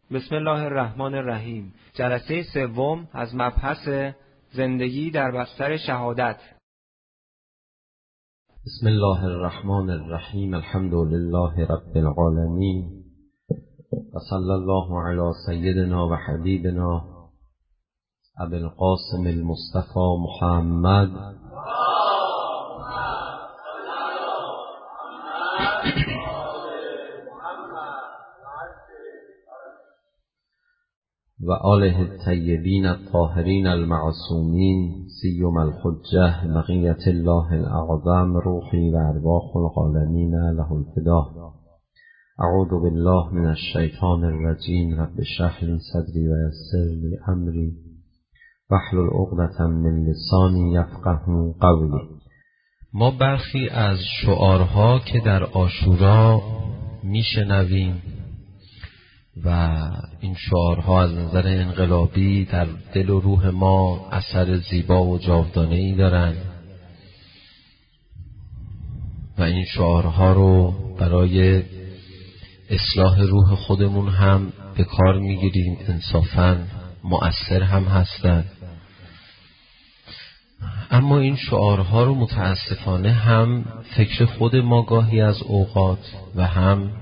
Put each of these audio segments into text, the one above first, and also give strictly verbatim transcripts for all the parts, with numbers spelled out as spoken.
بسم الله الرحمن الرحیم. جلسه سوم از مبحث زندگی در بستر شهادت. بسم الله الرحمن الرحیم. الحمد لله رب العالمین و صلی الله علی سیدنا و حبیبنا ابی القاسم المصطفى محمد و آله الطیبین الطاهرین المعصومین سیما الحجة بقیة الله الاعظم روحی و ارواح العالمین له الفدا. اعوذ بالله من الشیطان الرجیم. رب اشرح لی صدری و یسر لی امری واحلل عقدة من لسانی یفقهوا قولی. ما برخی از شعارها که در عاشورا میشنویم و این شعارها از نظر انقلابی در دل و روح ما اثر زیبا و جاودانه‌ای دارند و این شعارها رو برای اصلاح روح خودمون هم به کار میگیریم، انصافاً مؤثر هم هستند. اما این شعارها رو متاسفانه هم فکر خود ما گاهی از اوقات و هم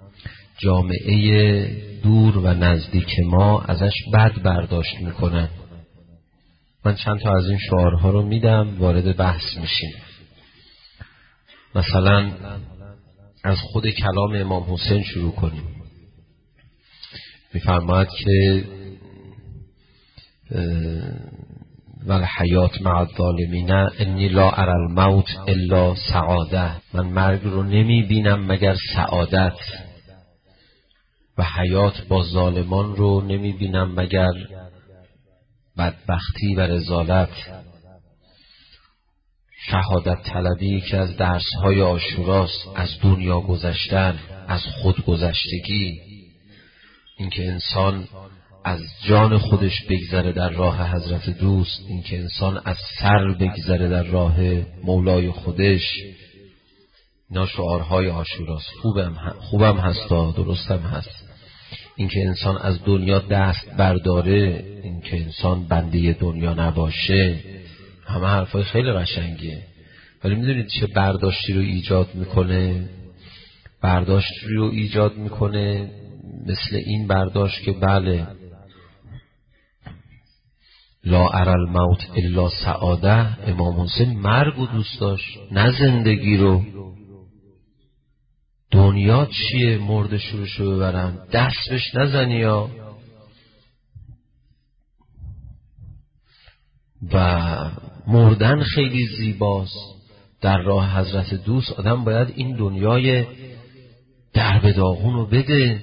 جامعه دور و نزدیک ما ازش بد برداشت میکنن. من چند تا از این شعارها رو میدم، وارد بحث میشیم. مثلا از خود کلام امام حسین شروع کنیم. میفرماید که والحیات مع الظالمین انی لا اری الموت الا سعاده. من مرگ رو نمی بینم مگر سعادت، و حیات با ظالمان رو نمی بینم مگر بدبختی و رذالت. شهادت طلبی که از درس‌های عاشوراست، از دنیا گذشتن، از خود گذشتگی، اینکه انسان از جان خودش بگذره در راه حضرت دوست، اینکه انسان از سر بگذره در راه مولای خودش. اینا شعارهای عاشوراست. خوبم خوبم هست، درستم هست. اینکه انسان از دنیا دست برداره، اینکه انسان بنده دنیا نباشه، همه حرفای خیلی قشنگیه. ولی میدونید چه برداشتی رو ایجاد میکنه؟ برداشتی رو ایجاد میکنه مثل این برداشت که بله لا اری الموت الا سعاده. امام حسین مرگ رو دوست داشت، نه زندگی رو. دنیا چیه؟ مرد شروعشو ببرن، دست بهش نزنی یا. و مردن خیلی زیباست. در راه حضرت دوست آدم باید این دنیای درب داغون رو بده.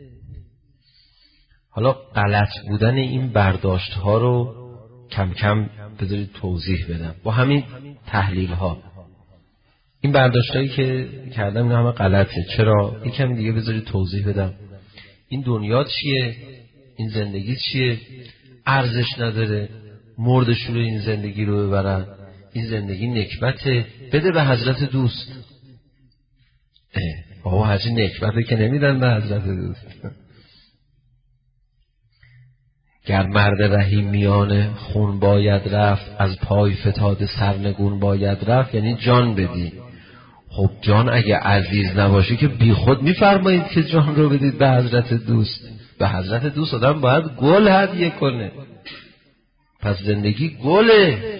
حالا غلط بودن این برداشت ها رو کم کم بذارید توضیح بدم با همین تحلیل ها. این برداشتایی که کردم اینا همه غلطه. چرا؟ یک کمی دیگه بذارید توضیح بدم. این دنیا چیه؟ این زندگی چیه؟ ارزش نداره، مردش رو این زندگی رو ببرن. این زندگی نکبته، بده به حضرت دوست. بابا هرچی نکبته که نمیدن به حضرت دوست. گر مرد رحیم میانه خون باید رفت، از پای فتاده سرنگون باید رفت. یعنی جان بدی. خب جان اگه عزیز نباشه که بی خود میفرمایید که جان رو بدید به حضرت دوست. به حضرت دوست آدم باید گل هدیه کنه. پس زندگی گله.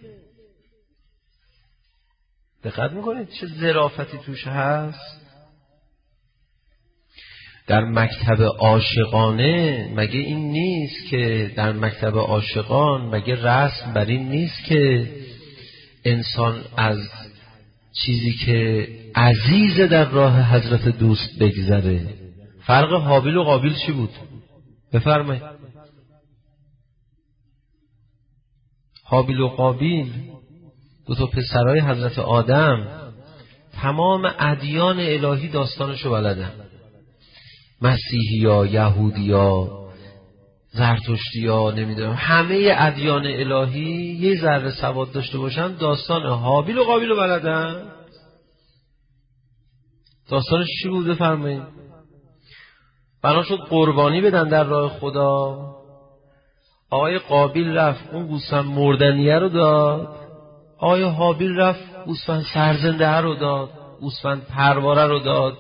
دقت میکنید چه ظرافتی توش هست؟ در مکتب عاشقانه مگه این نیست که در مکتب عاشقان مگه رسم بر این نیست که انسان از چیزی که عزیز در راه حضرت دوست بگذره؟ فرق حابیل و قابیل چی بود؟ بفرمایید. حابیل و قابیل دو تا پسرای حضرت آدم، تمام ادیان الهی داستانشو بلدن. مسیحیا، یهودیا، زرتشتیا، نمیدونم، همه ادیان الهی یه ذره سواد داشته باشن داستان حابیل و قابیل رو بلدن. داستانش چی بود؟ بفرمایید. بنا شد قربانی بدن در راه خدا. آقای قابیل رفت اون گوسفند مردنیه رو داد، آقای حابیل رفت گوسفند سرزنده رو داد، گوسفند پرواره رو داد.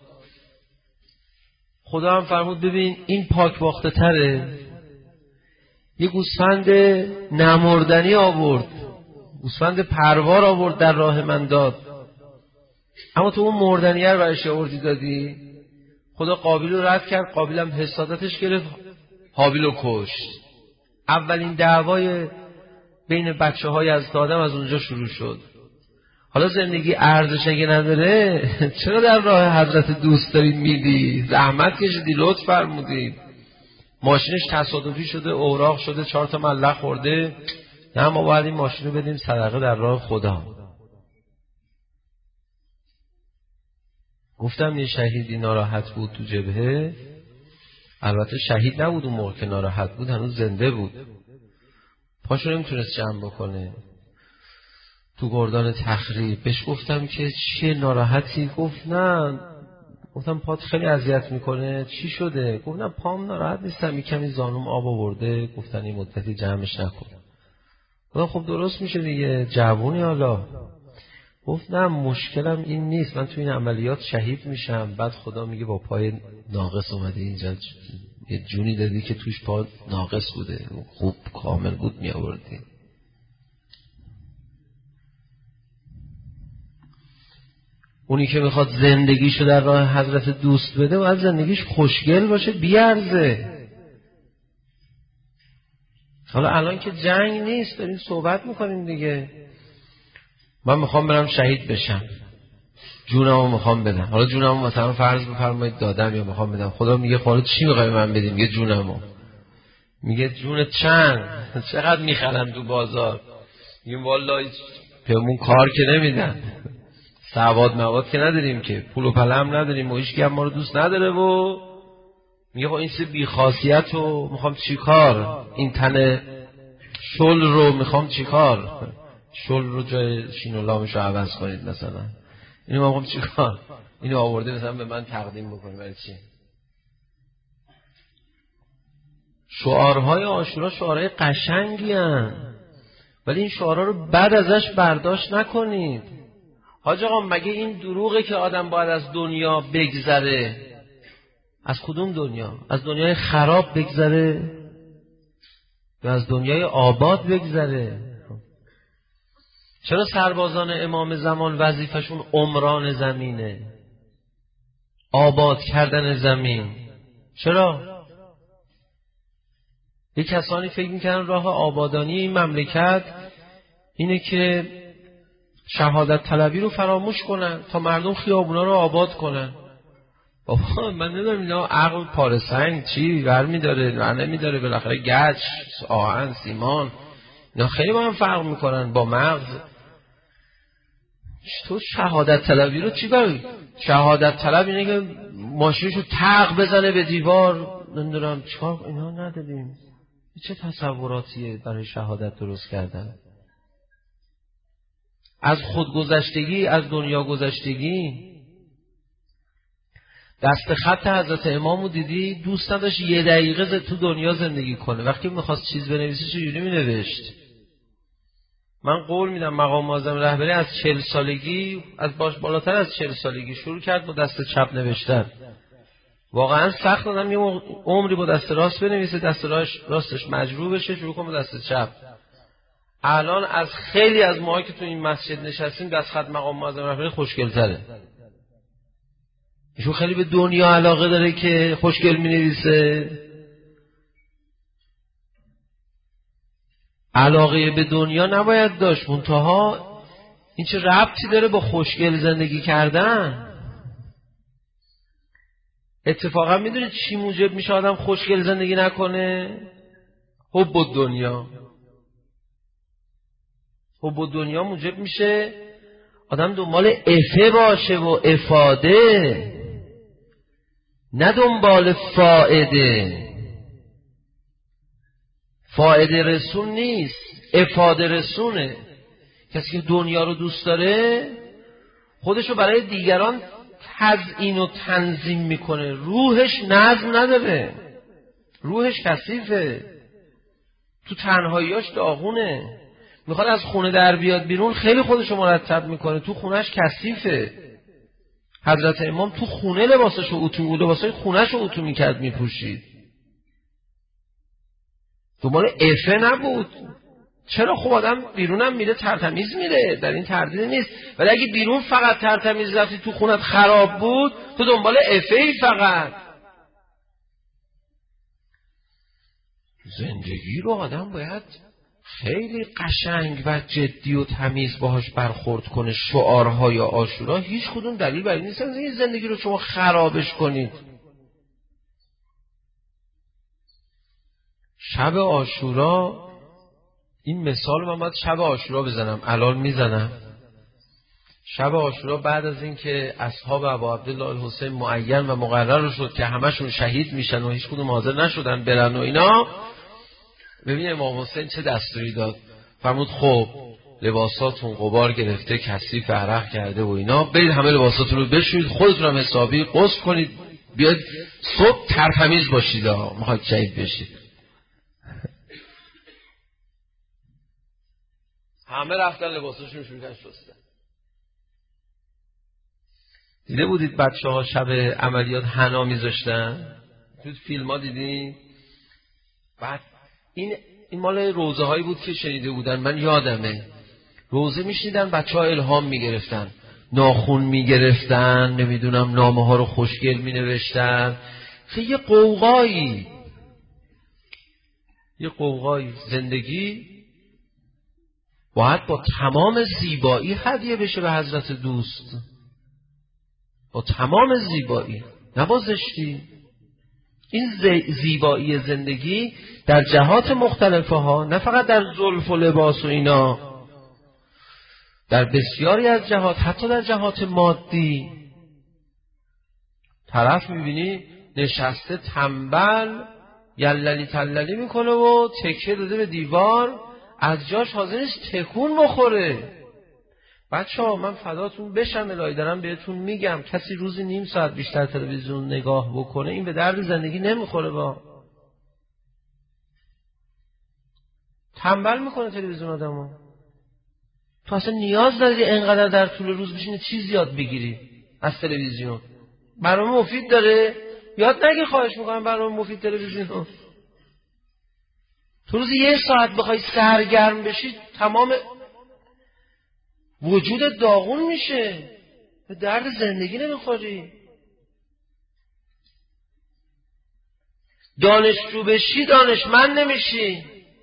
خدا هم فرمود ببین این پاک باخته تره، یه گوسفند نمردنی آورد، گوسفند پروار آورد در راه من داد، اما تو اون مردنیه رو برش آوردی دادی. خدا قابیل رو رد کرد، قابیل هم حسادتش گرفت، حابیل رو کشت. اولین دعوای بین بچه های از آدم از اونجا شروع شد. حالا زندگی ارزش اگه نداره چرا در راه حضرت دوست دارید میدی؟ زحمت کشیدی، لطف فرمودید، ماشینش تصادفی شده، اوراق شده، چهار تا ملخ خورده، نه ما باید این ماشین رو بدیم صدقه در راه خدا. گفتم یه شهیدی ناراحت بود تو جبهه، البته شهید نبود اون موقع که ناراحت بود، هنوز زنده بود، پاشو نمیتونست جمع بکنه تو گردان تخریب. بهش گفتم که چیه ناراحتی؟ گفت نه. گفتم پات خیلی اذیت میکنه، چی شده؟ گفت نه پام ناراحت نیستم، یکمی زانوم آب آورده، گفتن این مدتی جمعش نکن. گفتم خب درست میشه دیگه، جوونی حالا. گفت نه مشکلم این نیست، من تو این عملیات شهید میشم، بعد خدا میگه با پای ناقص اومده اینجا، یه جونی دادی که توش پا ناقص بوده، خوب کامل بود می آوردی. اونی که میخواد زندگیشو در راه حضرت دوست بده و از زندگیش خوشگل باشه، بیارزه. حالا الان که جنگ نیست داریم صحبت میکنیم دیگه، من میخوام برم شهید بشم، جونمو میخوام بدم. حالا جونمو مثلا فرض بفرمایید دادم یا میخوام بدم، خدا میگه حالا چی میخوای من بدیم؟ میگه جونمو. میگه جونت چند؟ چقدر میخرن تو بازار؟ میگه والله پیمون کار که نمیدن، سواد مواد که نداریم که، پول و پلم نداریم و هیچ کی هم ما رو دوست نداره. و میگه خب این سه بی‌خاصیت رو میخوام چیکار؟ این تن شل رو میخوام چیکار؟ شل رو جای شین و لامش رو عوض کنید مثلا، اینو میخوام چیکار؟ اینو آورده مثلا به من تقدیم بکنی برای چی؟ شعارهای عاشورا شعارهای قشنگی هستند، ولی این شعارها رو بعد ازش برداشت نکنید. حاج آقا مگه این دروغه که آدم باید از دنیا بگذره؟ از کدوم دنیا؟ از دنیای خراب بگذره یا از دنیای آباد بگذره؟ چرا سربازان امام زمان وظیفشون عمران زمینه، آباد کردن زمین؟ چرا؟ یه کسانی فکر میکنن راه آبادانی این مملکت اینه که شهادت طلبی رو فراموش کنن تا مردم خیابونا رو آباد کنن. بابا من نمیدونم اینا عقل پاره سنگ چی برمی داره ور نمی داره، بالاخره گچ، آهن، سیمان، اینا خیلی با هم فرق میکنن با مغز. تو شهادت طلبی رو چی کاری؟ شهادت طلب اینه که ماشینشو تق بزنه به دیوار، نمیدونم چیکار. اینا نداریم. چه تصوراتیه برای شهادت درست کردن؟ از خودگذشتگی، از دنیا گذشتگی. دست خط حضرت امامو دیدی؟ دوست نداشت یه دقیقه تو دنیا زندگی کنه، وقتی میخواست چیز بنویسه چجوری مینوشت؟ من قول میدم مقام معظم رهبری از چهل سالگی، از باش بالاتر از چهل سالگی شروع کرد با دست چپ نوشتن. واقعا سخت دادم یه عمری با دست راست بنویسه، دست راستش مجروح بشه، شروع کنه با دست چپ. الان از خیلی از ماها که تو این مسجد نشستیم دست خط مقام معظم رهبری خوشگل‌تره. ایشون خیلی به دنیا علاقه داره که خوشگل می‌نویسه. علاقه به دنیا نباید داشت، منتها این چه ربطی داره با خوشگل زندگی کردن؟ اتفاقا میدونید چی موجب میشه آدم خوشگل زندگی نکنه؟ حب الدنیا. حب الدنیا موجب میشه آدم دنبال افه باشه و افاده، نه دنبال فائده. فائده رسون نیست، افاده رسونه. کسی که دنیا رو دوست داره خودشو برای دیگران تزیین و تنظیم میکنه، روحش نظم نداره، روحش کثیفه، تو تنهاییاش داغونه، میخواد از خونه در بیاد بیرون خیلی خودشو مرتب میکنه، تو خونهش کثیفه. حضرت امام تو خونه لباسشو اتو لباسای خونهشو اتو میکرد میپوشید، دنبال عفه نبود. چرا؟ خب آدم بیرونم میره ترتمیز میره، در این تردید نیست، ولی اگه بیرون فقط ترتمیز رفتی تو خونت خراب بود، تو دنبال عفه‌ای فقط. زندگی رو آدم باید خیلی قشنگ و جدی و تمیز باهاش برخورد کنه. شعارهای عاشورا هیچ کدوم دلیل بر این نیست این زندگی رو شما خرابش کنید. شب عاشورا، این مثال من باید شب عاشورا بزنم، الان میزنم. شب عاشورا بعد از این که اصحاب ابا عبدالله الحسین معین و مقرر شد که همشون شهید میشن و هیچ کدوم حاضر نشدن برن و اینا، ببین امام حسین چه دستوری داد. فرمود خب لباساتون غبار گرفته، کثیف عرق کرده و اینا، برید همه لباساتون رو بشویید، خودتون هم حسابی غسل کنید، بیاید صبح ترتمیز باشید، میخواید شهید بشید. همه رفتن لباساشون شروع کردن شستن. دیده بودید بچه ها شب عملیات حنا میذاشتن؟ تو فیلم ها دیدین؟ بعد این این مال روزه هایی بود که شنیده بودن، من یادمه روزه میشنیدن بچه ها الهام میگرفتن، ناخون میگرفتن، نمیدونم نامه ها رو خوشگل مینوشتن، خیلی یه قوقایی یه قوقایی زندگی باید با تمام زیبایی هدیه بشه به حضرت دوست، با تمام زیبایی، نه با زشتی. این زیبایی زندگی در جهات مختلفه ها، نه فقط در زلف و لباس و اینا، در بسیاری از جهات، حتی در جهات مادی. طرف میبینی نشسته تنبل یللی تللی میکنه و تکیه داده به دیوار، از جاش حاضر نیست تکون بخوره. بچه ها من فداتون بشم، الهی دارم بهتون میگم، کسی روزی نیم ساعت بیشتر تلویزیون نگاه بکنه این به درد زندگی نمیخوره. با تنبل میکنه تلویزیون آدمو. تو اصلا نیاز داری اینقدر در طول روز بشینی چیز یاد بگیری از تلویزیون؟ برنامه مفید داره؟ یاد نگیر، خواهش میکنم برنامه مفید تلویزیون. تو روز یه ساعت بخوای سرگرم بشی تمام وجود داغون میشه، به درد زندگی نمیخوری. دانشجو بشی دانشمند نمیشی،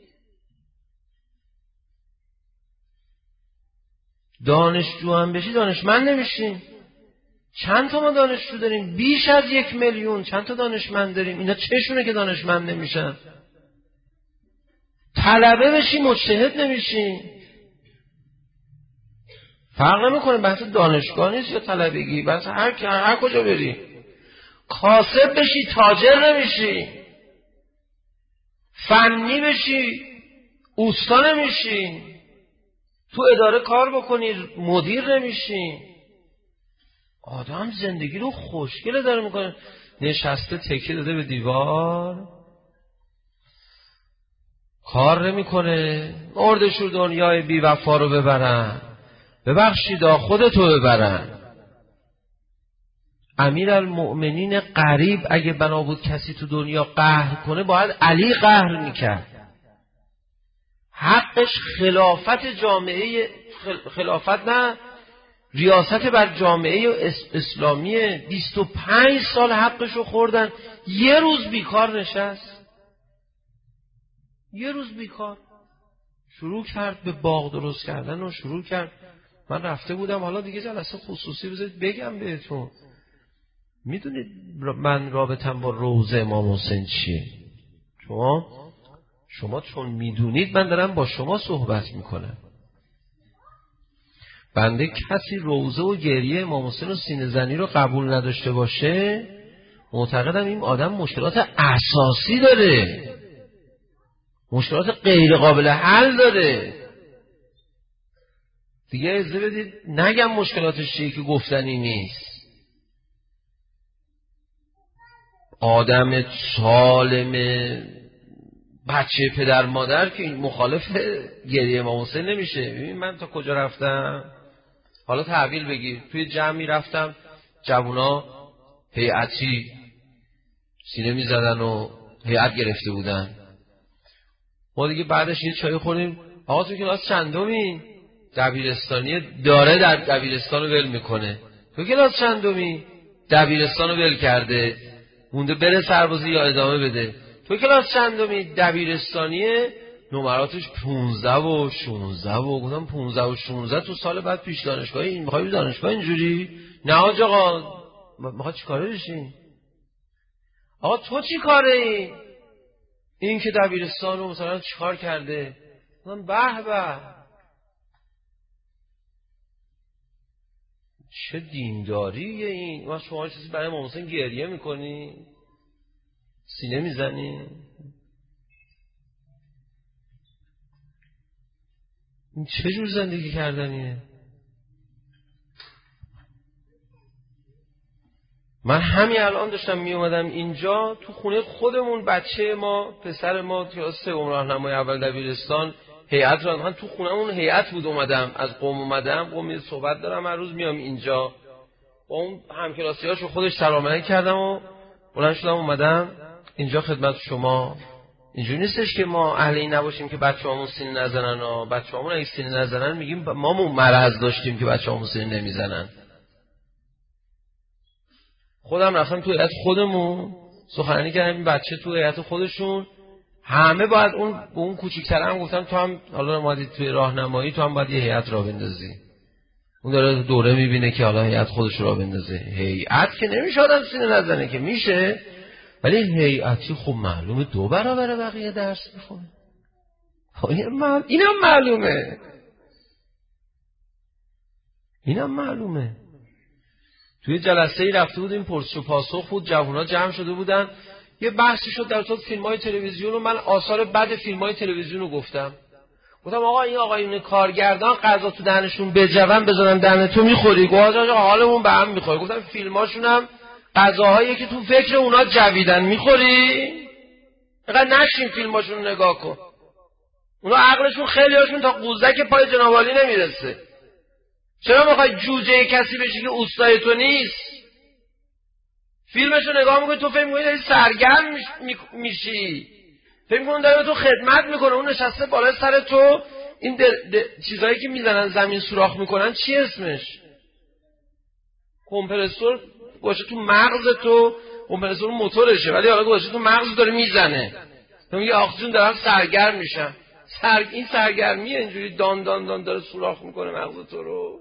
دانشجو هم بشی دانشمند نمیشی. چند تا ما دانشجو داریم؟ بیش از یک میلیون. چند تا دانشمند داریم؟ اینا چشونه که دانشمند نمیشن؟ طلبه بشی مجتهد نمیشی. فرق نمیکنه، بحث دانشگاه نیست یا طلبگی، بحث هر هر کجا بری. کاسب بشی تاجر نمیشی، فنی بشی اوستا نمیشی، تو اداره کار بکنی مدیر نمیشی. آدم زندگی رو خوشگله داره میکنه، نشسته تکیه داده به دیوار، کار نمیکنه. مردشور دنیای بی وفا رو ببرن، ببخشیدا خودتو ببرن. امیرالمؤمنین غریب اگه بنا بود کسی تو دنیا قهر کنه، باید علی قهر میکرد. حقش خلافت جامعه، خلافت نه ریاست بر جامعه اسلامی. بیست و پنج سال حقشو خوردن، یه روز بیکار نشست، یه روز بیکار شروع کرد به باغ درست کردن و شروع کرد. من رفته بودم، حالا دیگه جلسه خصوصی بذارید بگم بهتون. میدونید من رابطم با روضه امام حسین چیه؟ شما شما چون میدونید من دارم با شما صحبت میکنم. بنده کسی روضه و گریه امام حسین و سینه زنی رو قبول نداشته باشه، معتقدم این آدم مشکلات اساسی داره، مشکلات غیر قابل حل داره. دیگه اجازه بدید نگم مشکلاتش چیه که گفتنی نیست. آدم سالم بچه پدر مادر که مخالف گریه امام حسین نمیشه. ببین من تا کجا رفتم، حالا تحویل بگیر، توی جمعی رفتم جوونا هیئتی سینه میزدن و هیئت گرفته بودن. ما دیگه بعدش یه چای خوردیم. آقا تو کلاس چندمی؟ دبیرستانی داره در دبیرستان رو ول میکنه. تو کلاس چندمی؟ دبیرستان رو ول کرده مونده بره سربازی یا ادامه بده. تو کلاس چندمی؟ دبیرستانی نمراتش پونزده و شونزده و گفتم پونزده و شونزده تو سال بعد پیش دانشگاهی این میخوای دانشگاه اینجوری؟ نه حاج آقا میخوای چی کاره بشی؟ آقا تو چی کاره ای؟ این که دبیرستان رو مثلا چی کار کرده؟ من به به چه دینداریه این. ما شما چیزی برای امام حسین گریه میکنی؟ سینه میزنی؟ این چه جور زندگی کردنیه؟ من همین الان داشتم می اومدم اینجا تو خونه خودمون، بچه ما پسر ما کلاس سوم راهنمای اول دبیرستان هیئت را من تو خونمون هیئت بود، اومدم از قم اومدم قم صحبت دارم هر روز میام اینجا با اون همکلاسی‌هاشو خودش سلام علیک کردم و بلند شدم اومدم اینجا خدمت شما. اینجوری نیستش که ما اهل این نباشیم که بچه‌هامون سینه نزنن ها. بچه‌هامون اگه سینه نزنن میگیم ما مون مرض داشتیم که بچه‌هامون سینه نمیزنن. خودم رفتم تو هیئت خودمون سخنرانی کردم، این بچه تو هیئت خودشون همه باید اون به اون کوچیک‌تر هم گفتم تو هم حالا اومدی توی راهنمایی تو هم باید یه هیئت راه بندازی. اون داره دوره میبینه که حالا هیئت خودش راه بندازه. هیئت که نمیشه آدم سینه نزنه که میشه، ولی هیئتی خب معلومه دو برابر بقیه درس میخونه. اینم معلومه اینم معلومه توی جلسه ای رفته بودیم پرسش و پاسخ بود، جوونا جمع شده بودن، یه بحثی شد در مورد فیلم‌های تلویزیون و من آثار بد فیلم‌های تلویزیون رو گفتم. گفتم آقا این آقایون کارگردان غذا تو دهنشون بجون بذارن دهن تو میخوری؟ گفت آقا حالمون به هم میخوره. گفتم فیلماشون هم غذاهایی که تو فکر اونا جویدن میخوری؟ اینقدر نشین فیلماشون رو نگاه کن. اونا عقلشون خیلی هاشون تا قوزک پای جناب عالی نمیرسه. چرا میخوای جوجه کسی بشی که اوستای تو نیست؟ فیلمشو نگاه میکنی تو فکر میکنی داری سرگرم میشی، فکر میکنی داره تو خدمت میکنه، اون نشسته بالای سر تو. این در... در... چیزایی که میزنن زمین سوراخ میکنن چی اسمش؟ کمپرسور باشه تو مغز تو، کمپرسور موتورشه ولی حالا باشه تو مغز داره میزنه، تو میگه آخ جون دارم سرگرم میشم. سر... این سرگرمیه اینجوری دان دان دان داره سوراخ میکنه مغز تو رو.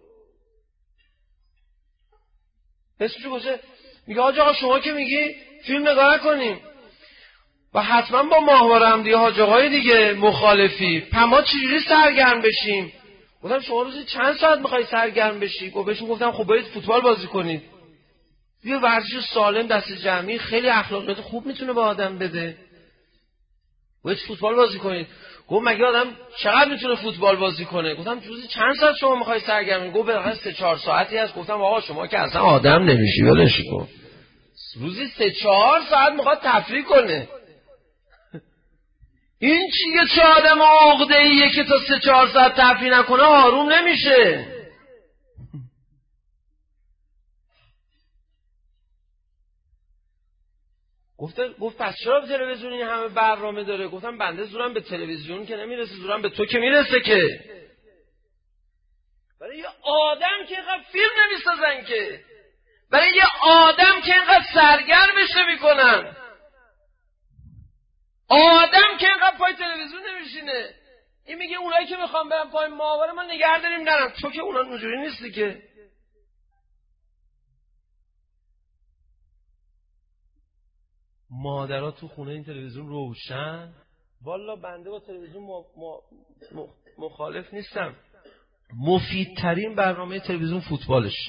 اسمشو باشه میگه حاج آقا شما که میگی فیلم نگاه کنیم و حتما با ماهواره حمدی حاج آقای دیگه مخالفی، پما چجوری سرگرم بشیم؟ گفتم شما روزی چند ساعت میخوای سرگرم بشی؟ گفت بهشون گفتم خب باید فوتبال بازی کنید. یه ورزش سالم دست جمعی خیلی اخلاقیات خوب میتونه به آدم بده. باید فوتبال بازی کنید. گفت مگه آدم چقدر میتونه فوتبال بازی کنه؟ گفتم روزی چند ساعت شما میخوای سرگرم؟ گفت بالاخره سه چهار ساعتی هست. گفتم آقا شما که اصلا آدم نمیشی ولش کن. روزی سه چهار ساعت میخواد تفریح کنه. این چیه چه آدم عقده‌ایه که تا سه چهار ساعت تفریح نکنه آروم نمیشه. گفت گفت پس چرا به تلویزیون این همه برنامه داره؟ گفتم بنده زورم به تلویزیون که نمیرسه، زورم به تو که میرسه که. برای یه آدم که اینقدر فیلم نمیسازن که، برای یه آدم که اینقدر سرگرمش نمیکنن، آدم که اینقدر پای تلویزیون نمیشینه. این میگه اونایی که میخوام برن پای ماهواره ما نگه داریم نرم. تو که اونا اونجوری نیستی که. مادرها تو خونه این تلویزیون روشن. والا بنده با تلویزیون م... م... م... مخالف نیستم. مفیدترین برنامه تلویزیون فوتبالش.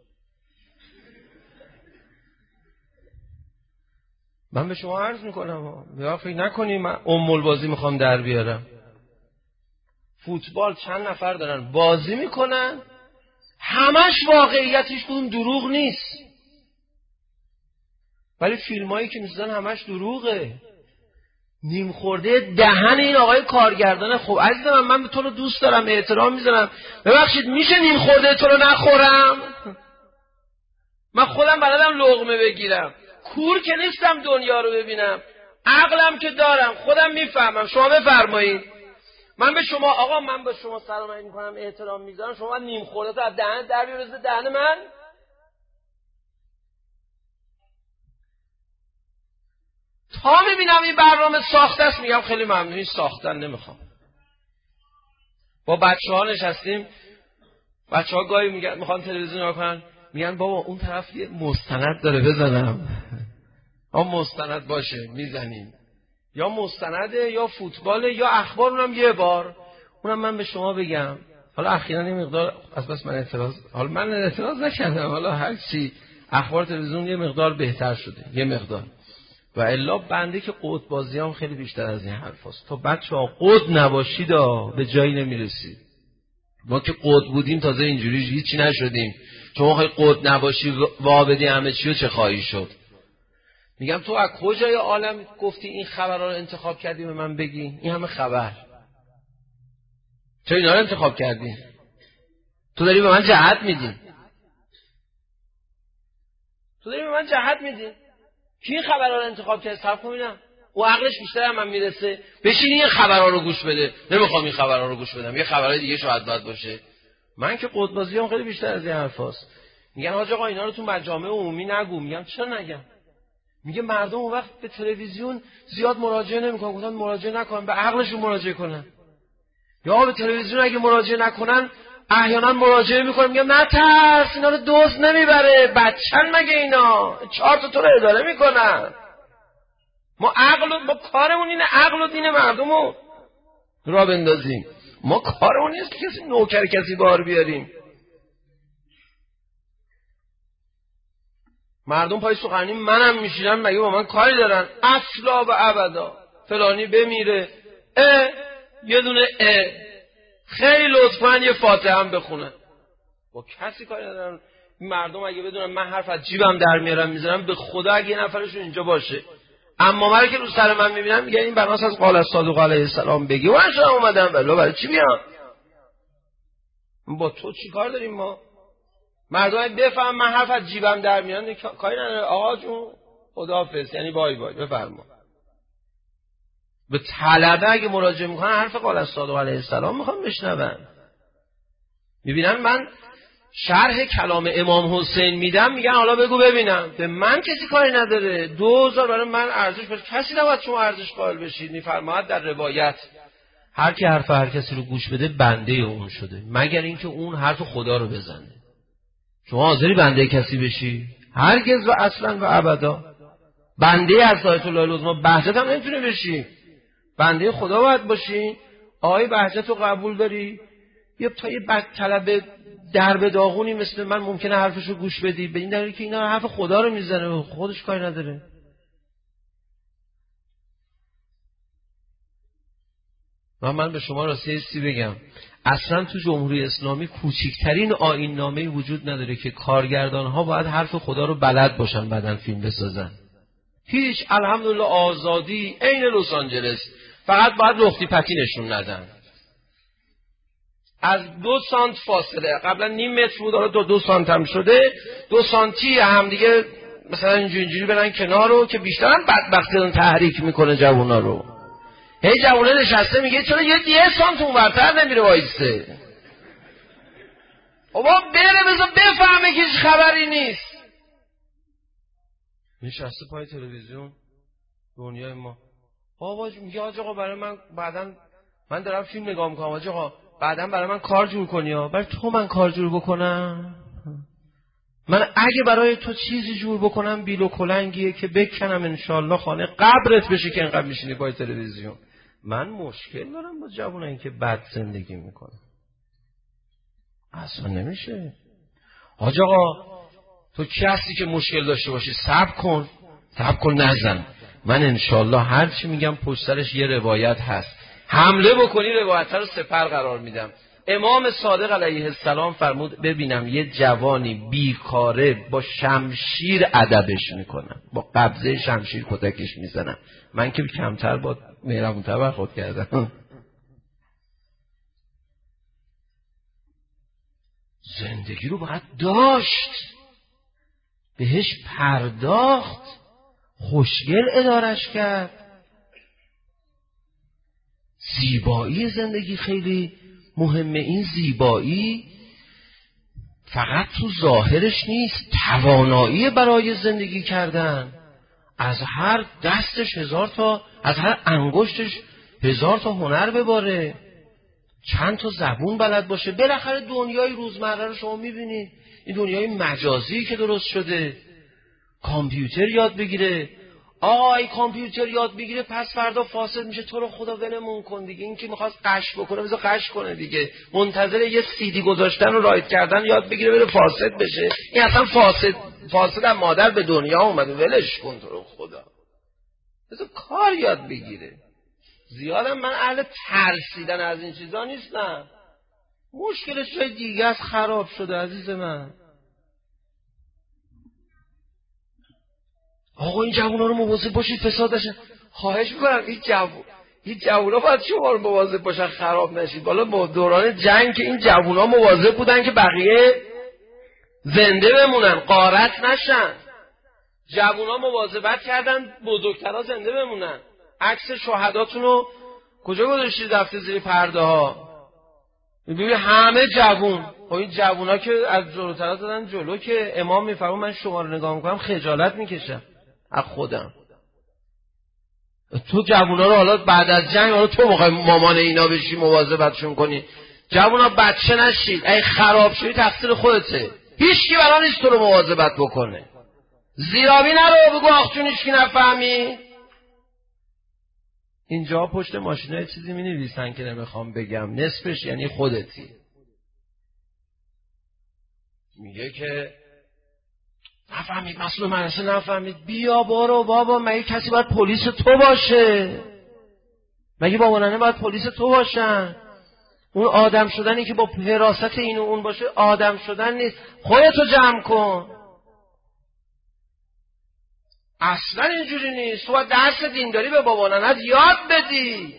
من به شما عرض میکنم یا فکر نکنی من ام بازی میخوام در بیارم. فوتبال چند نفر دارن بازی میکنن، همش واقعیت، هیچ کدوم دروغ نیست. ولی فیلمایی که میسازن همش دروغه. نیم خورده دهن این آقای کارگردانه. خب عزیز من من به تو رو دوست دارم، احترام میذارم، ببخشید میشه نیم خورده تو رو نخورم؟ من خودم بلدم لقمه بگیرم، کور که نیستم دنیا رو ببینم، عقلم که دارم، خودم میفهمم. شما بفرمایید. من به شما آقا من به شما سلام علیکم میکنم، احترام میذارم، شما نیم خورده تو از دهن در بیارید به دهن من؟ تا میبینم این برنامه ساخته است میگم خیلی ممنون، این ساختن نمیخوام. با بچه ها نشستیم، بچه ها گاهی میگن میخوان تلویزیون نگاه کنن، میگن بابا اون طرف یه مستند داره بزنم. اون مستند باشه میزنیم، یا مستنده یا فوتباله یا اخبار، اونم یه بار. اونم من به شما بگم حالا اخیراً یه مقدار از بس من اعتراض حالا من اعتراض نکردم، حالا هر چی اخبار تلویزیون یه مقدار بهتر شده، یه مقدار. و الا بنده که قط بازیام خیلی بیشتر از این حرفاست. تو بچه‌ها قط نباشید به جایی نمیرسید. ما که قط بودیم تازه اینجوری هیچی نشدیم. شما خیلی قط نباشی وا بدی همه چی رو چه خواهی شد؟ میگم تو از کجای عالم گفتی این خبرها رو انتخاب کردی به من بگی؟ این همه خبر چرا اینا رو انتخاب کردی؟ تو داری به من جهت میدی، تو داری به من جهت میدی. کی این خبرها رو انتخاب کرد؟ صبر کن ببینم. او عقلش بیشتر از من میرسه. بشین این خبرها رو گوش بده. نمیخوام این خبرها رو گوش بدم، یه خبرای دیگه شاید باید باشه. من که قطبازیام خیلی بیشتر از این حرفاست. میگن حاج آقا اینا رو تو مجامع عمومی نگو. میگم چرا نگم؟ میگه مردم اون وقت به تلویزیون زیاد مراجعه نمیکنن. گفتن مراجعه نکنن، به عقلشون مراجعه کنن. یا به تلویزیون اگه مراجعه نکنن احیانا مراجعه میکنن. میگم نترس، اینا رو دزد نمیبره، بچن مگه اینا چهار تا تو رو اداره میکنن. ما عقل با کارمون اینه عقل و دین مردمو را بندازیم. ما کارمون نیست کسی نوکر کسی بار بیاریم. مردم پای سخنی منم میشینم مگه با من کاری دارن؟ اصلا و ابدا. فلانی بمیره اه یه دونه اه خیلی لطفاً یه فاتحه هم بخونه. با کسی کاری ندارن. مردم اگه بدونن من حرف از جیبم در میارم میذارم، به خدا اگه یه نفرشون اینجا باشه اما من که رو سر من میبینم میگن این بناس از قال الصادق علیه السلام بگی و من شما اومدم بلا برای چی بیام؟ با تو چی کار داریم ما؟ مردم اگه بفهم من حرف از جیبم در میارم کاری نداره. آقا جون خداحافظ، یعنی بای بای بفرما. به طلبه اگه مراجعه میکنن حرف قال الصادق علیه السلام میخوام بشنون. میبینن من شرح کلام امام حسین میدم میگن حالا بگو ببینم. به من کسی کاری نداره. دوزار برای من ارزش بشه. کسی نباید شما ارزش قائل بشید. میفرماید در روایت هر کی حرف هر کسی رو گوش بده بنده اون شده، مگر اینکه اون حرف خدا رو بزنه. شما حاضری بنده کسی بشی؟ هرگز و اصلا و ابدا. بنده از آیت الله العظمی بهجت هم نمیتونه بشی. بنده خدا باید باشی. آقای بهجت رو قبول داری؟ یا تا یه بد طلب درب داغونی مثل من ممکنه حرفشو گوش بدی، به این دلیل که اینا حرف خدا رو میزنه، خودش کاری نداره. و من به شما راستی چیزی بگم، اصلا تو جمهوری اسلامی کوچکترین آیین نامه‌ای وجود نداره که کارگردان‌ها باید حرف خدا رو بلد باشن بعدن فیلم بسازن. هیچ، الحمدلله آزادی عین لس آنجلس، فقط باید لختی پتی نشون ندن. از دو سانت فاصله، قبلا نیم متر بود حالا دو, دو سانت هم شده، دو سانتی هم دیگه مثلا اینجوری اینجوری برن کنار رو که بیشتر هم بدبختی اون تحریک میکنه جوونا رو. هی جوونه نشسته میگه چرا یه یه سانت اونورتر نمیره وایسته؟ بابا بره بذار بفهمه که هیچ خبری نیست. نشسته پای تلویزیون دنیای ما. بابا میگه آقا برای من بعدن من دارم فیلم نگاه میکنم آقا بعداً برای من کار جور کنی ها. برای تو من کار جور بکنم؟ من اگه برای تو چیزی جور بکنم بیل و کلنگیه که بکنم انشالله خانه قبرت بشه که انقدر میشینی پای تلویزیون. من مشکل دارم با جوونایی که بد زندگی میکنه. اصلا نمیشه. حاج آقا تو کی هستی که مشکل داشته باشی؟ صبر کن صبر کن نزن. من انشالله هر چی میگم پشت سرش یه روایت هست. حمله بکنی روایت رو سپر قرار میدم. امام صادق علیه السلام فرمود ببینم یه جوانی بیکاره با شمشیر ادبش میکنن، با قبضه شمشیر کتکش میزنن، من که کمتر با مهربونتر برخورد کردم. زندگی رو باید داشت، بهش پرداخت، خوشگل ادارش کرد. زیبایی زندگی خیلی مهمه. این زیبایی فقط تو ظاهرش نیست، توانایی برای زندگی کردن. از هر دستش هزار تا، از هر انگشتش هزار تا هنر بباره، چند تا زبون بلد باشه. بالاخره دنیای روزمره رو شما میبینید، این دنیای مجازی که درست شده، کامپیوتر یاد بگیره. آی کامپیوتر یاد بگیره پس فردا فاسد میشه، تو رو خدا ولمون کن دیگه. این که میخواست قش بکنه بذار قش کنه دیگه، منتظر یه سیدی گذاشتن و رایت کردن یاد بگیره بره فاسد بشه. این اصلا فاسد فاسد هم مادر به دنیا اومده، ولش کن تو رو خدا، بذار کار یاد بگیره. زیادم من اهل ترسیدن از این چیزا نیستم، مشکلش جای دیگه است، خراب شده عزیز من. آقا این جوونا رو مواظب باشید فساد نشن. خواهش میکنم این جوون این جوونا باید شما رو مواظب باشن خراب نشید. بالا با دوران جنگ که این جوونا مواظب بودن که بقیه زنده بمونن، غارت نشن. جوونا مواظبت کردن بزرگترا زنده بمونن. عکس شهداتون رو کجا گذاشتید رفته زیر پرده ها؟ میبینی همه جوون. خب این جوونا که از جلوترا زدن جلو که امام میفرمون من شما رو نگاه میکنم خجالت میکشم از خودم. تو جوونا رو حالا بعد از جنگ حالا تو میخوای مامان اینا بشی مواظبتشون کنی؟ جوونا بچه نشید، ای خراب شدی تقصیر خودته، هیچکی برا نیست تو رو مواظبت بکنه. زیرابی نرو بگو آخ چون هیچکی نفهمی. اینجا پشت ماشینه چیزی می نویسن که نمیخوام بگم، نصفش یعنی خودتی. میگه که نفهمید مسئول مدرسه نفهمید. بیا برو بابا، مگه کسی باید پلیس تو باشه؟ مگه بابا ننه باید پلیس تو باشن؟ اون آدم شدنی که با حراست این و اون باشه آدم شدن نیست. خودتو جمع کن. اصلا اینجوری نیست. تو باید درس دینداری به بابا ننت یاد بدی.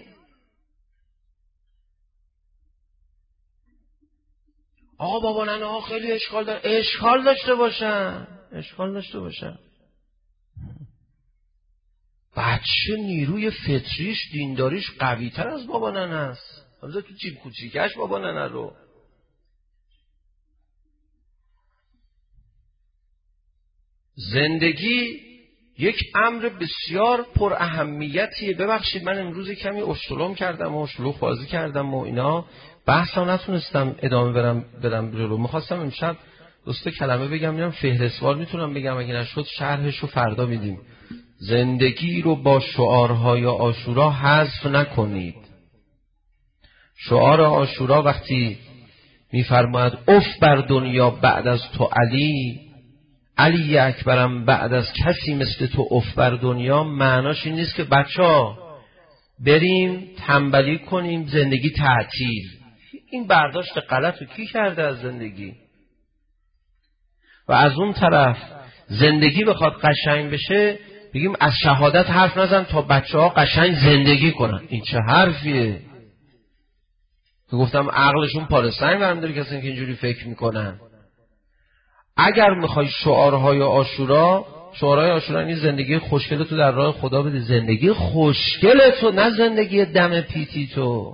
آقا بابا ننه ها خیلی اشکال دارن. اشکال داشته باشن، اشکال داشته باشن. بچه نیروی فطریش دینداریش قوی تر از بابا ننه است. حالا تو جیب کوچیکش بابا ننه رو. زندگی یک امر بسیار پر اهمیتیه. ببخشید من امروز کمی اشتلم کردم و شلوغ بازی کردم و اینا، بحثا نتونستم ادامه برم برم جلو. میخواستم امشب دوست کلمه بگم، میرم فهرستوار میتونم بگم، اگه نشد شرحشو فردا میدیم. زندگی رو با شعارهای عاشورا حذف نکنید. شعار عاشورا وقتی میفرماید اف بر دنیا بعد از تو علی، علی اکبرم بعد از کسی مثل تو اف بر دنیا، معناش این نیست که بچه‌ها بریم تنبلی کنیم زندگی تعطیل. این برداشت غلط رو کی کرده از زندگی؟ و از اون طرف زندگی بخواد قشنگ بشه بگیم از شهادت حرف نزن تا بچه‌ها قشنگ زندگی کنن. این چه حرفیه؟ که گفتم عقلشون پارسنگ برمی‌داره کسی که اینجوری فکر میکنن. اگر میخوای شعارهای عاشورا، شعارهای عاشورا این زندگی خوشگل تو در راه خدا بده. زندگی خوشگل تو، نه زندگی دم پیتی تو.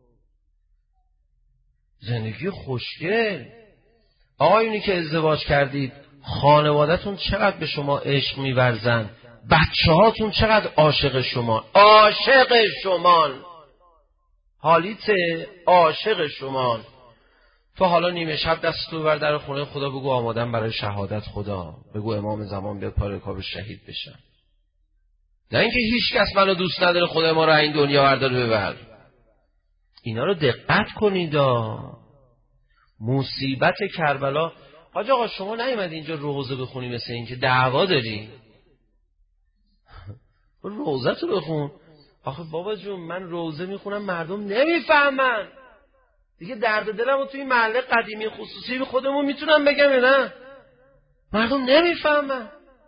زندگی خوشگل. آقایونی که ازدواج کردید خانواده‌تون چقدر به شما عشق می‌ورزن، بچه‌هاتون چقدر عاشق شما، عاشق شما، حالیت عاشق شما. تو حالا نیمه شب دستتو بر در خونه خدا بگو آمادم برای شهادت خدا، بگو امام زمان بیاد پای رکاب شهید بشن. نه اینکه هیچ کس منو دوست نداره خدا ما رو این دنیا برداره ببر. اینا رو دقت کنید. مصیبت کربلا. حاج آقا شما نیومدی اینجا روزه بخونی مثل این که دعوا داری؟ روزه تو بخون. آخه بابا جون من روزه میخونم مردم نمیفهمن. دیگه درد دلمو توی محله قدیمی خصوصی به خودمون میتونم بگم یا نه؟ مردم نمیفهمن.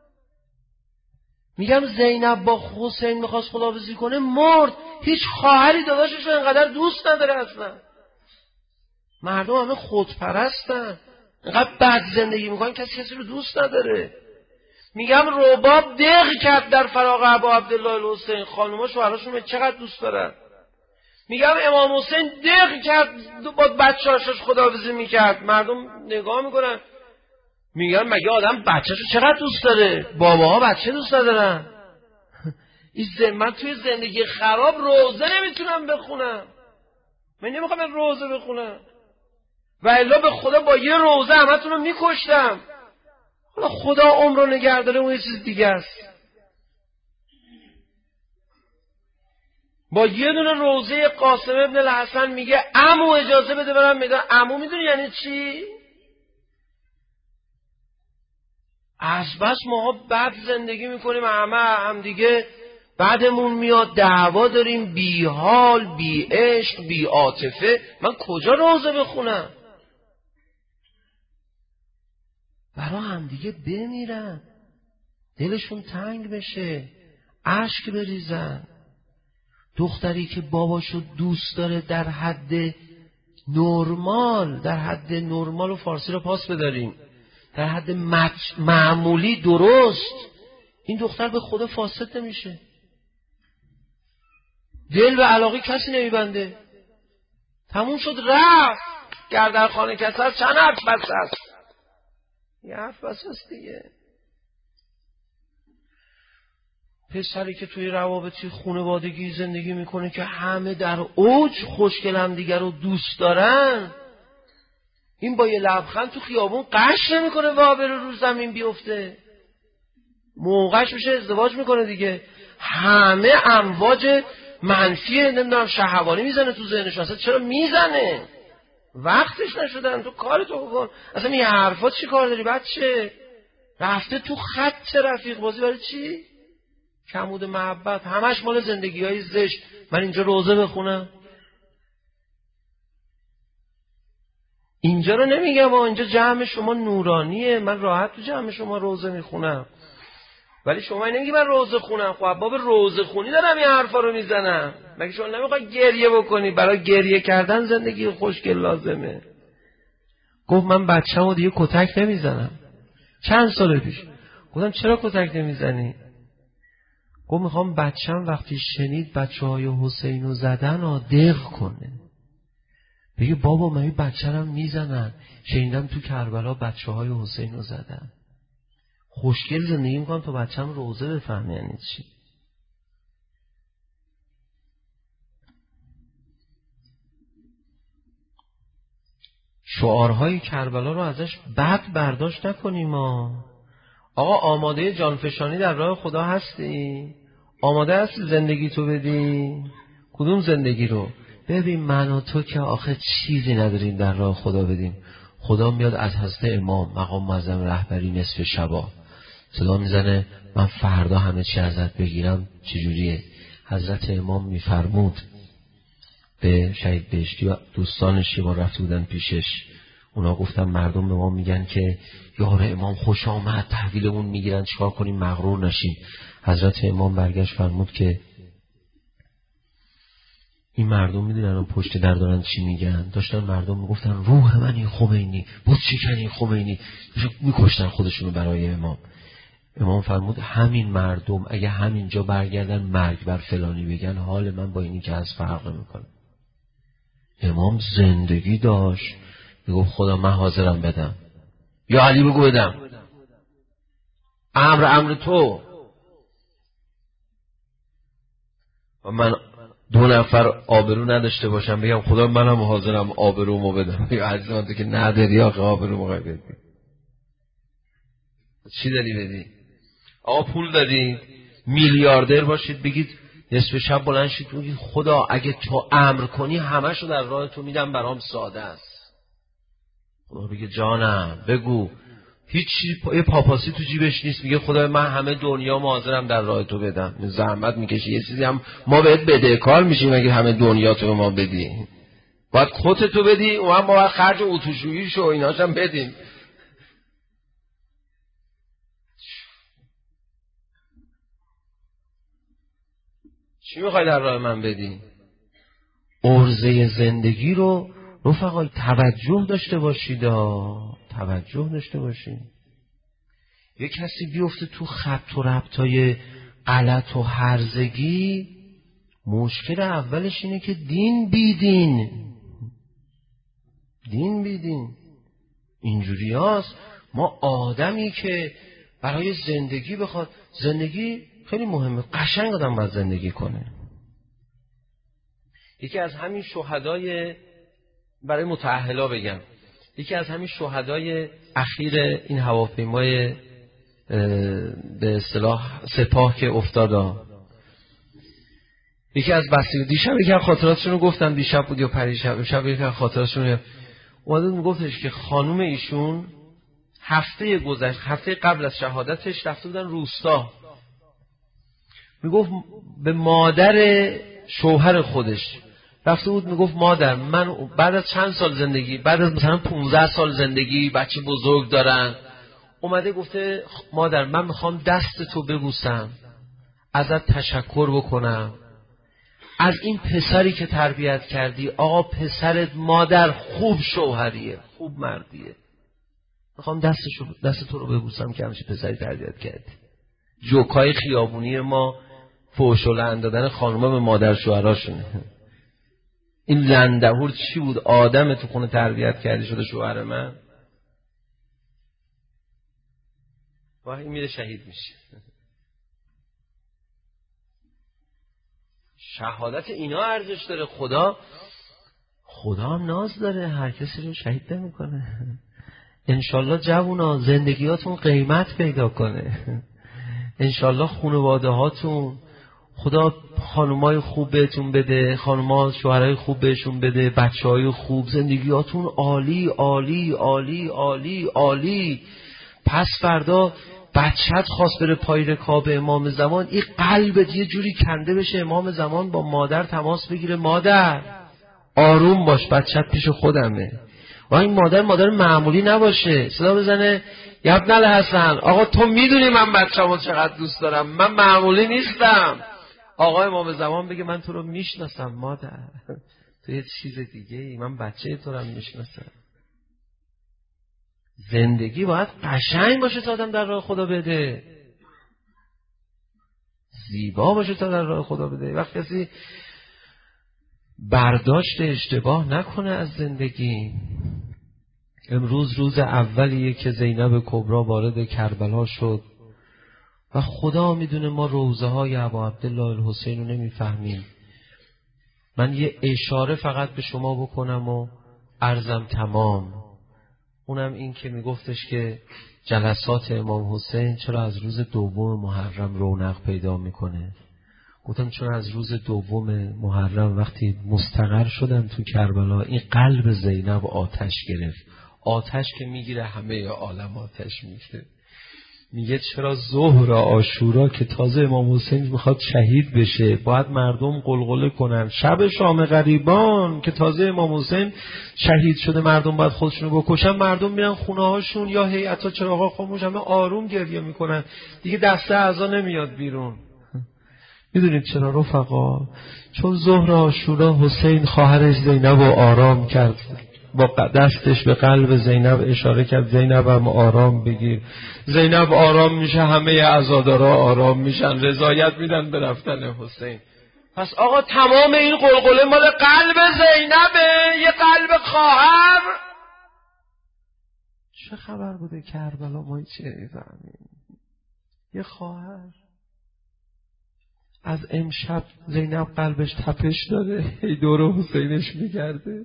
میگم زینب با حسین میخواست خداحافظی کنه، مرد. هیچ خواهری داداشش رو انقدر دوست نداره اصلا. مردم همه خودپرستن، انقدر بد زندگی میکنن، کسی کسی رو دوست نداره. میگم رباب دق کرد در فراق ابا عبدالله الحسین، خانوما شوهراشون چقدر دوست دارن. میگم امام حسین دق کرد با بچه‌هاش خداحافظی میکرد، مردم نگاه میکنن میگن مگه آدم بچه‌شو چقدر دوست داره؟ باباها بچه دوست ندارن. این زن... من توی زندگی خراب روزه نمیتونم بخونم. من نمیخوام روزه بخونم، و الا به خدا با یه روزه همتون رو میکشتم. حالا خدا عمر رو نگه داره، اون یه چیز دیگه است. با یه دونه روزه قاسم ابن الحسن میگه عمو اجازه بده برم میدان. عمو میدونی یعنی چی؟ از بس ماها بد زندگی میکنیم، همه هم دیگه بعدمون میاد، دعوا داریم، بی حال، بی عشق، بی عاطفه. من کجا روزه بخونم؟ برا هم دیگه بمیرن، دلشون تنگ بشه، اشک بریزن. دختری که باباشو دوست داره در حد نرمال، در حد نرمال و فارسی رو پاس بداریم، در حد معمولی درست، این دختر به خدا فاسد نمیشه. دل به علاقه کسی نمیبنده، تموم شد رفت. گردن خانه کسی هست، چند حرف بس هست، یه حرف بس هست دیگه. پسری که توی روابطی خانوادگی زندگی میکنه که همه در اوج خوشگل هم دیگر رو دوست دارن، این با یه لبخند تو خیابون قش نمیکنه و بره رو زمین بیفته، موقعش میشه ازدواج میکنه دیگه. همه امواج منفی نمیدونم شهوانی میزنه تو ذهنش. اصلا چرا میزنه؟ وقتش نشدن. تو کارتو بکن. اصلا این حرفا چی کار داری بچه؟ رفته تو خط رفیق بازی برای چی؟ کمود محبت، همش مال زندگی های زشت. من اینجا روزه بخونم؟ اینجا رو نمیگم، اینجا جمع شما نورانیه، من راحت تو جمع شما روزه میخونم. ولی شما نمیگی من روزه خونم. خب باب روزه خونی دارم این حرفا رو میزنم. مگه شما نمیخوای گریه بکنی؟ برای گریه کردن زندگی خوشگل لازمه. گفت من بچه‌مو دیگه کتک نمیزنم. چند سال پیش گفتم چرا کتک نمیزنی؟ گفت میخوام بچه‌م وقتی شنید بچه‌های حسین رو زدن و دق کنه، بگه بابا من این بچه‌رم میزنن، شنیدم تو کربلا بچه‌های حسین رو زدن. خوشگل زندگی میکنم تا بچه‌م روزه بفهمه یعنی چی. شعارهای کربلا رو ازش بد برداشت نکنیم. ما آقا آماده جانفشانی در راه خدا هستی؟ آماده هستی زندگی تو بدی؟ کدوم زندگی رو؟ ببین من و تو که آخه چیزی نداریم در راه خدا بدیم. خدا میاد از حضرت امام مقام معظم رهبری نصف شبا صدا میزنه من فردا همه چی ازت بگیرم. چجوریه؟ حضرت امام میفرمود به شهید بهشتی و دوستانش با رفته بودن پیشش، اونا گفتن مردم به ما میگن که یار امام خوش آمد، تحویلمون میگیرن، چیکار کنیم مغرور نشیم. حضرت امام برگشت فرمود که این مردم میدونن پشت در دارن چی میگن. داشتن مردم میگفتن روح من این خمینی، بود چیکن این خمینی، میکشتن خودشونو برای امام. امام فرمود همین مردم اگه همینجا برگردن مرگ بر فلانی بگن، حال من با اینی که از فرق میکنه. امام زندگی داشت، میگفت خدا من حاضرم بدم، یا علی بگو بدم، امر امر تو. و من دو نفر آبرو نداشته باشم بگم خدا منم حاضرم آبرومو بدم، یا عزیز من تو که نداری آقا آبرومو بدی. چی داری بدی؟ آقا پول دادی میلیاردر باشید بگید نصف شب بلند شید بگید خدا اگه تو امر کنی همشو در راه تو میدم، برام ساده است. خدا بگه جانم بگو، هیچ یه پاپاسی تو جیبش نیست، میگه خدا من همه دنیا حاضرم در راه تو بدم. زحمت میکشی یه چیزی هم ما بهت بدهکار میشیم اگه همه دنیا تو ما بدی. باید کتتو بدی و هم باید خرج اتوشوییش و ایناش هم بدیم. چی میخوای در راه من بدی؟ عرضه زندگی رو رفقا توجه داشته باشید، توجه داشته باشید. یک کسی بیفته تو خط و ربطای غلط و هرزگی، مشکل اولش اینه که دین بیدین دین بیدین اینجوری هست. ما آدمی که برای زندگی بخواد، زندگی خیلی مهمه، قشنگ آدم باید زندگی کنه. یکی از همین شهدای، برای متأهلا بگم، یکی از همین شهدای اخیر این هواپیمای به اصطلاح سپاه که افتاد، یکی از بسیج دیشب یکی از خاطراتشون رو گفتم، دیشب بود یا پریشب شب یکی از خاطراتشون اومد میگفتش که خانم ایشون هفته گذشته، هفته قبل از شهادتش رفته بودن روستا، میگفت به مادر شوهر خودش رفته بود، میگفت مادر من بعد از چند سال زندگی، بعد از مثلا پونزده سال زندگی، بچه بزرگ دارن، اومده گفته مادر من میخوام دست تو ببوسم، ازت تشکر بکنم از این پسری که تربیت کردی. آقا پسرت مادر خوب شوهریه، خوب مردیه، میخوام دستشو دست تو رو ببوسم که همچین پسری تربیت کردی. جوکای خیابونی ما فحش و لعن دادن خانوما به مادر شوهراشونه. این لندهور چی بود؟ آدم تو خونه تربیت کردی شده شوهر من. واه این میره شهید میشه. شهادت اینا ارزش داره. خدا خدا هم ناز داره، هر کسی رو شهید نمیکنه. انشالله جوونا زندگیاتون قیمت پیدا کنه. انشالله خانواده هاتون خدا خانمای خوب بهتون بده، خانم‌ها شوهرای خوب بهشون بده، بچه‌های خوب، زندگیاتون عالی عالی عالی عالی عالی. پس فردا بچت خواست بره پای رکاب امام زمان، این قلبت یه جوری کنده بشه، امام زمان با مادر تماس بگیره، مادر آروم باش بچت پیش خودمه. و این مادر مادر معمولی نباشه، صدا بزنه ابن الحسن آقا تو میدونی من بچه‌مو چقدر دوست دارم، من معمولی نیستم. آقا امام زمان بگه من تو رو میشناسم مادر، تو یه چیز دیگه ای، من بچه تو رو میشناسم. زندگی باید قشنگ باشه تا آدم در راه خدا بده، زیبا باشه تا در راه خدا بده. وقتی کسی برداشت اشتباه نکنه از زندگی. امروز روز اولیه که زینب کبرا وارد کربلا شد و خدا میدونه ما روزه های ابا عبدالله الحسین رو نمیفهمیم. من یه اشاره فقط به شما بکنم و عرضم تمام. اونم این که میگفتش که جلسات امام حسین چرا از روز دوم محرم رونق پیدا میکنه. گفتم چون از روز دوم محرم وقتی مستقر شدن تو کربلا، این قلب زینب آتش گرفت. آتش که میگیره همه عالم آتش میگیره. میگه چرا ظهر عاشورا که تازه امام حسین میخواد شهید بشه باید مردم قلقله کنن، شب شام غریبان که تازه امام حسین شهید شده مردم باید خودشونو بکشن، مردم میرن خونه هاشون یا هیئتا چراغا خاموش همه آروم گریه میکنن، دیگه دسته اعضا نمیاد بیرون. میدونید چرا رفقا؟ چون ظهر عاشورا حسین خواهرش زینب رو آرام کرد، با دستش به قلب زینب اشاره کرد زینب هم آرام بگیر. زینب آرام میشه، همه عزادارا آرام میشن، رضایت میدن به رفتن حسین. پس آقا تمام این قلقله مال قلب زینبه، یه قلب خواهر. چه خبر بوده کربلا ما چه نمیفهمیم؟ یه خواهر. از امشب زینب قلبش تپش داره، هی دور حسینش میگرده،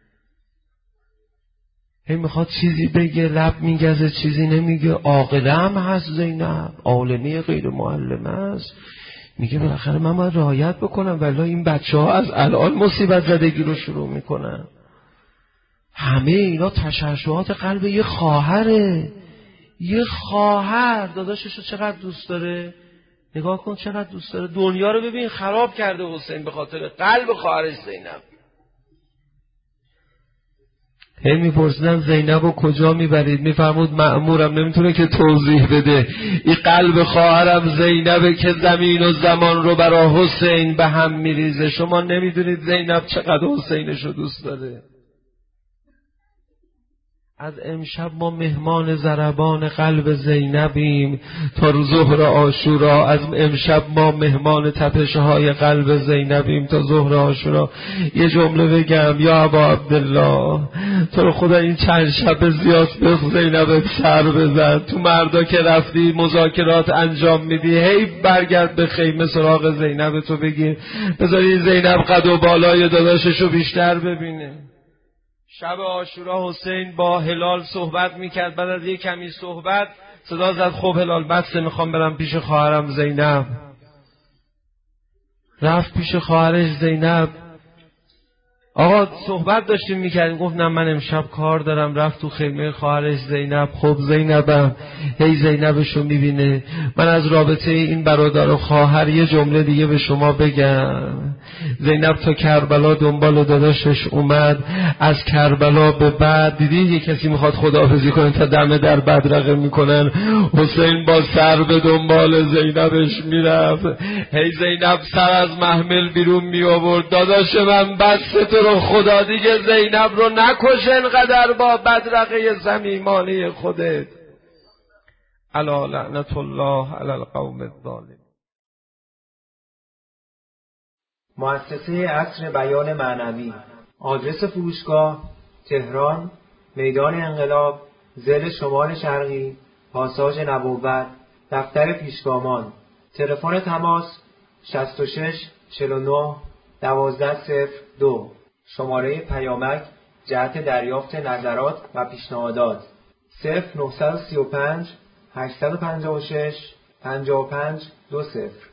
هی میخواد چیزی بگه لب میگزه چیزی نمیگه. عاقله هم هست زینب، عالمه غیر معلمه است، میگه بالاخره من باید رعایت بکنم ولی این بچه ها از الان مصیبت زدگی رو شروع میکنن. همه اینا تشعشعات قلب یه خواهره. یه خواهر داداشش رو چقدر دوست داره، نگاه کن چقدر دوست داره. دنیا رو ببین خراب کرده حسین به خاطر قلب خواهرش زینب. هی میپرسیدن زینبو کجا میبرید؟ میفرمود مأمورم نمیتونه که توضیح بده. این قلب خواهرم زینبه که زمین و زمان رو برای حسین به هم میریزه. شما نمیدونید زینب چقدر حسینشو دوست داره. از امشب ما مهمان ضربان قلب زینبیم تا ظهر عاشورا. از امشب ما مهمان تپش‌های قلب زینبیم تا ظهر عاشورا. یه جمله بگم یا ابا عبدالله، تو رو خدا این چند شب زیاد به زینب سر بزن. تو مردا که رفتی مذاکرات انجام میدی، هی برگرد به خیمه سراغ زینب تو بگیر بذاری زینب قد و بالای داداششو بیشتر ببینه. شب عاشورا حسین با هلال صحبت میکرد. بعد از یک کمی صحبت صدا زد خب هلال بسه، میخوام برم پیش خواهرم زینب. رفت پیش خواهرش زینب. آقا صحبت داشتیم میکردیم. گفت نه من امشب کار دارم. رفت تو خیمه خواهرش زینب. خب زینبم هی زینبشو میبینه. من از رابطه این برادر و خواهر یه جمله دیگه به شما بگم. زینب تا کربلا دنبال داداشش اومد. از کربلا به بعد دیدی یه کسی میخواد خداحافظی کنه تا دم در بدرقه میکنن، حسین با سر به دنبال زینبش میرفت. هی زینب سر از محمل بیرون میآورد. داداش من بس تو رو خدا دیگه زینب رو نکش انقدر با بدرقه زمیمانه خودت. الا لعنت الله علی القوم الظالمین. مؤسسه عصر بیان معنوی. آدرس فروشگاه تهران، میدان انقلاب، ضلع شمال شرقی، پاساژ نبوت، دفتر پیشگامان. تلفن تماس شصت و شش چهل و نه دوازده صفر دو. شماره پیامک جهت دریافت نظرات و پیشنهادات صفر نه سه پنج هشت پنج شش پنج پنج دو صفر.